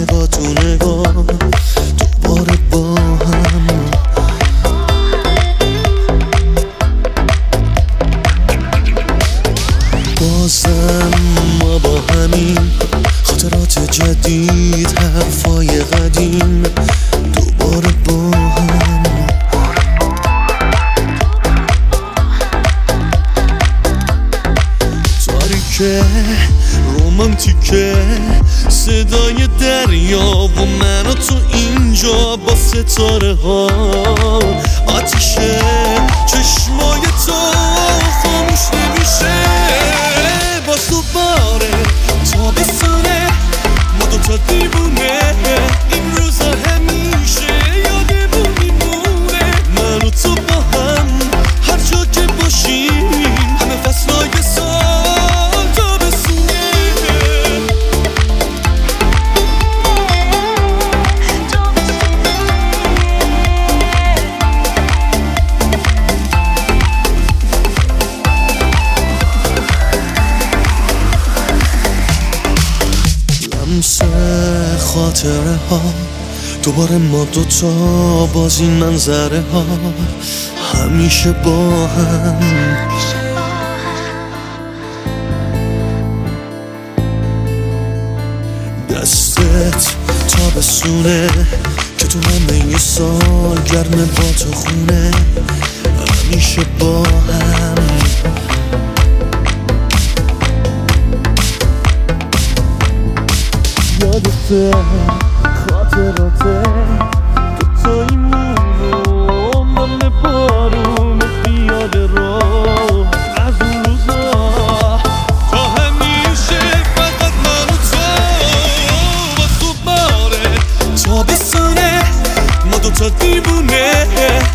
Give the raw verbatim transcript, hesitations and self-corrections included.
با تو نگاه دوباره با هم. بازم ما با همین خاطرات جدید، حرفای قدیم دوباره با هم. تاریکه رومانتیکه صدای دریا و من و تو اینجا با ستاره ها. آتیشه چشمای تو خاموش نمیشه. باز دوباره تابستونه، ما دوتا دیوونه، این روزا همیشه یادمون میمونه. من و تو با هم هر جا که باشیم، همه فصلای سال تابستونه. لمس خاطره ها دوباره، ما دوتا باز این منظره ها همیشه با هم. دستت تابستونه که تو همه ی سال گرمه با تو خونه همیشه با هم. یادته خاطراته دوتاییمون و من بارون پیاده رو از اون روزا تا همیشه فقط من و تو. باز دوباره تابستونه، ما دوتا دیوونه،